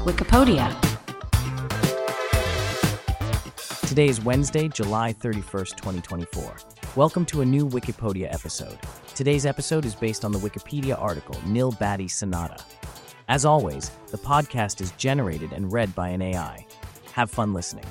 Wikipedia. Today is Wednesday, July 31st, 2024. Welcome to a new Wikipedia episode. Today's episode is based on the Wikipedia article, Nil Badi Sonata. As always, the podcast is generated and read by an AI. Have fun listening.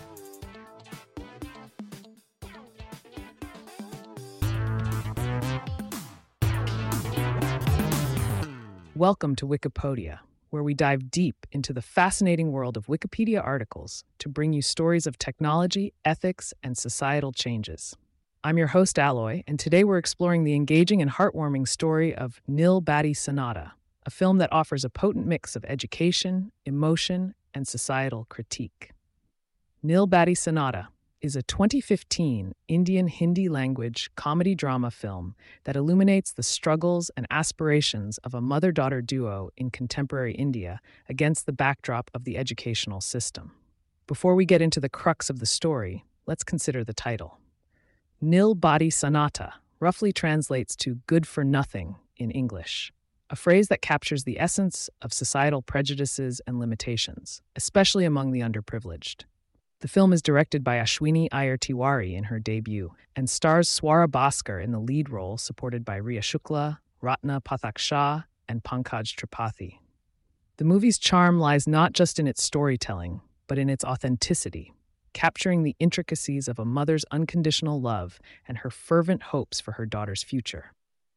Welcome to Wikipedia, where we dive deep into the fascinating world of Wikipedia articles to bring you stories of technology, ethics, and societal changes. I'm your host, Alloy, and today we're exploring the engaging and heartwarming story of Nil Badi Sonata, a film that offers a potent mix of education, emotion, and societal critique. Nil Badi Sonata is a 2015 Indian Hindi-language comedy-drama film that illuminates the struggles and aspirations of a mother-daughter duo in contemporary India against the backdrop of the educational system. Before we get into the crux of the story, let's consider the title. Nil Badi Sonata roughly translates to good for nothing in English, a phrase that captures the essence of societal prejudices and limitations, especially among the underprivileged. The film is directed by Ashwini Iyer Tiwari in her debut and stars Swara Bhaskar in the lead role, supported by Riya Shukla, Ratna Pathak Shah, and Pankaj Tripathi. The movie's charm lies not just in its storytelling, but in its authenticity, capturing the intricacies of a mother's unconditional love and her fervent hopes for her daughter's future.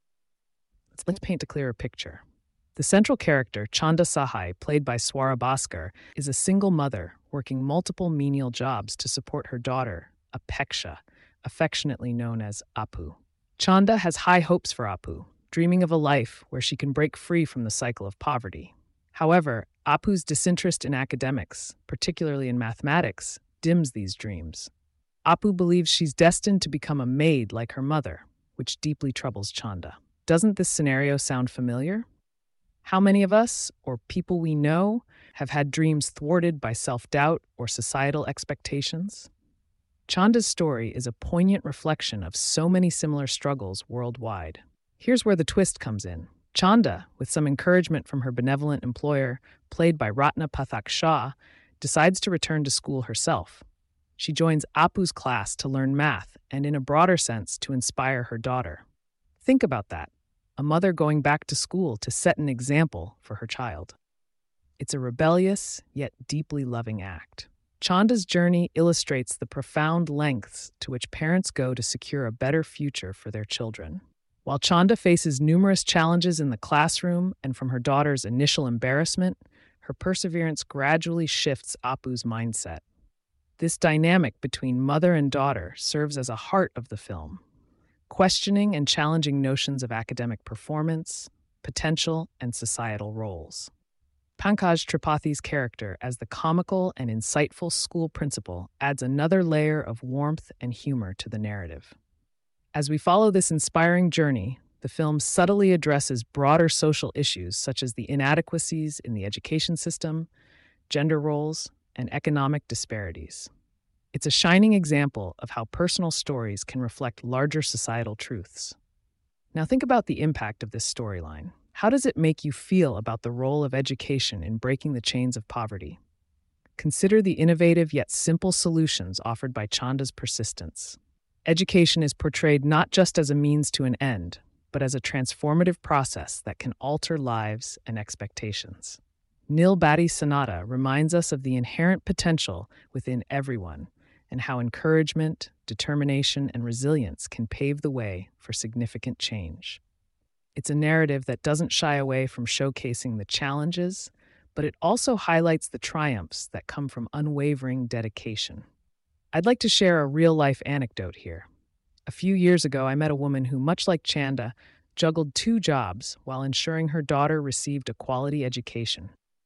Let's paint a clearer picture. The central character, Chanda Sahai, played by Swara Bhaskar, is a single mother working multiple menial jobs to support her daughter, Apeksha, affectionately known as Apu. Chanda has high hopes for Apu, dreaming of a life where she can break free from the cycle of poverty. However, Apu's disinterest in academics, particularly in mathematics, dims these dreams. Apu believes she's destined to become a maid like her mother, which deeply troubles Chanda. Doesn't this scenario sound familiar? How many of us, or people we know, have had dreams thwarted by self-doubt or societal expectations? Chanda's story is a poignant reflection of so many similar struggles worldwide. Here's where the twist comes in. Chanda, with some encouragement from her benevolent employer, played by Ratna Pathak Shah, decides to return to school herself. She joins Apu's class to learn math and, in a broader sense, to inspire her daughter. Think about that. A mother going back to school to set an example for her child. It's a rebellious, yet deeply loving act. Chanda's journey illustrates the profound lengths to which parents go to secure a better future for their children. While Chanda faces numerous challenges in the classroom and from her daughter's initial embarrassment, her perseverance gradually shifts Apu's mindset. This dynamic between mother and daughter serves as a heart of the film, questioning and challenging notions of academic performance, potential, and societal roles. Pankaj Tripathi's character as the comical and insightful school principal adds another layer of warmth and humor to the narrative. As we follow this inspiring journey, the film subtly addresses broader social issues such as the inadequacies in the education system, gender roles, and economic disparities. It's a shining example of how personal stories can reflect larger societal truths. Now think about the impact of this storyline. How does it make you feel about the role of education in breaking the chains of poverty? Consider the innovative yet simple solutions offered by Chanda's persistence. Education is portrayed not just as a means to an end, but as a transformative process that can alter lives and expectations. Nil Badi Sonata reminds us of the inherent potential within everyone, and how encouragement, determination, and resilience can pave the way for significant change. It's a narrative that doesn't shy away from showcasing the challenges, but it also highlights the triumphs that come from unwavering dedication. I'd like to share a real-life anecdote here. A few years ago, I met a woman who, much like Chanda, juggled 2 jobs while ensuring her daughter received a quality education.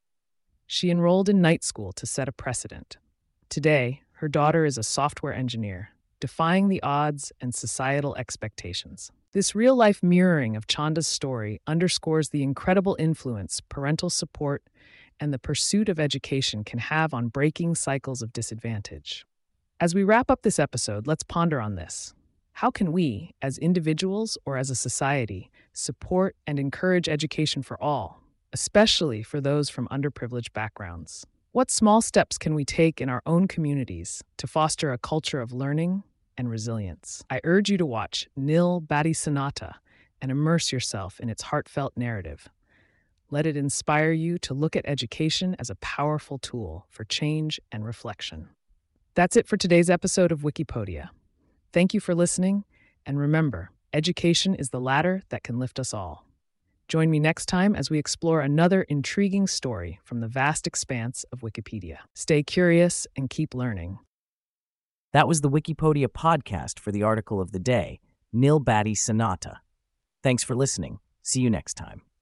She enrolled in night school to set a precedent. Today, her daughter is a software engineer, defying the odds and societal expectations. This real-life mirroring of Chanda's story underscores the incredible influence parental support and the pursuit of education can have on breaking cycles of disadvantage. As we wrap up this episode, let's ponder on this. How can we, as individuals or as a society, support and encourage education for all, especially for those from underprivileged backgrounds? What small steps can we take in our own communities to foster a culture of learning and resilience? I urge you to watch Nil Badi Sonata and immerse yourself in its heartfelt narrative. Let it inspire you to look at education as a powerful tool for change and reflection. That's it for today's episode of Wikipedia. Thank you for listening, and remember, education is the ladder that can lift us all. Join me next time as we explore another intriguing story from the vast expanse of Wikipedia. Stay curious and keep learning. That was the Wikipedia podcast for the article of the day, Nil Badi Sonata. Thanks for listening. See you next time.